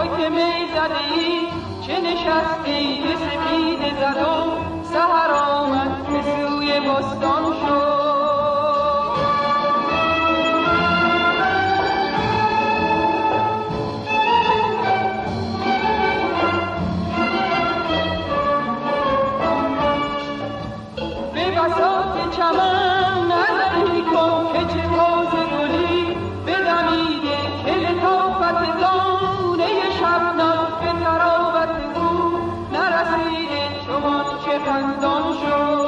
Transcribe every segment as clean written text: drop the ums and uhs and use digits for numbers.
تو که می زدی چه نشستی که سپید زدم سحر آمد به سوی بستان شد. به بساط چمن نظری کن که چه تازه گلی بدمیده که لطافت دانه شبنم به تراوت او نرسیده چون چه خندان شد.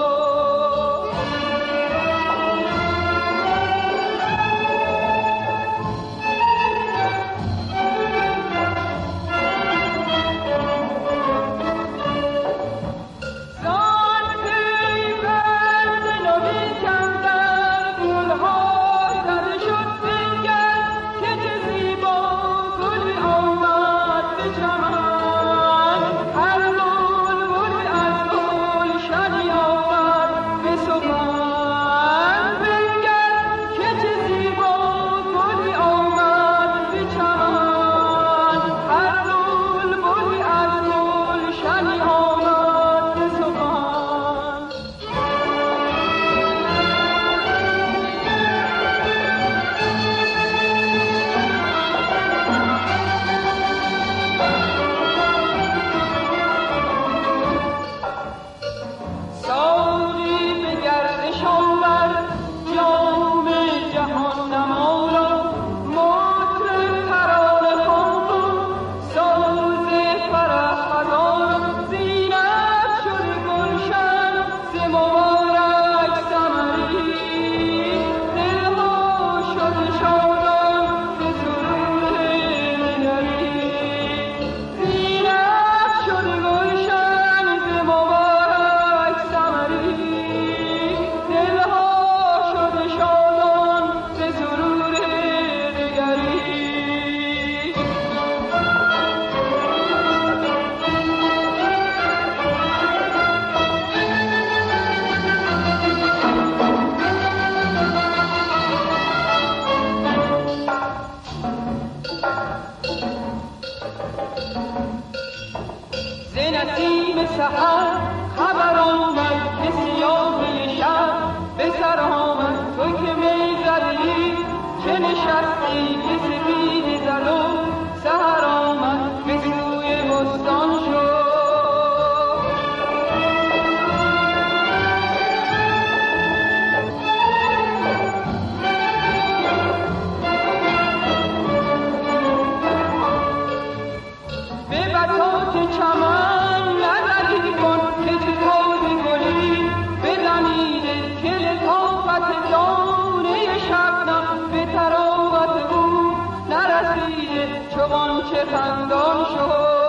نسیم سحر خبر آمد که سیاهی شب به سر آمد تو که می زدی چه نشستی که سپیدی زدم سحر آمد به سوی بستان شد. به بساط چمن شبنم به تراوت او نرسیده چون چه خندان شد.